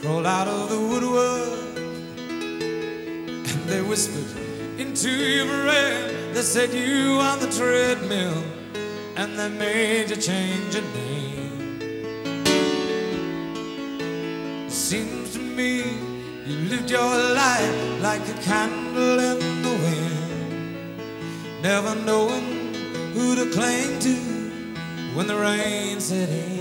crawled out of the woodwork, and they whispered into your brain. They said you on the treadmill, and they made you change your name. It seems to me you lived your life like a candle in the wind, never knowing who to cling to when the rain set in.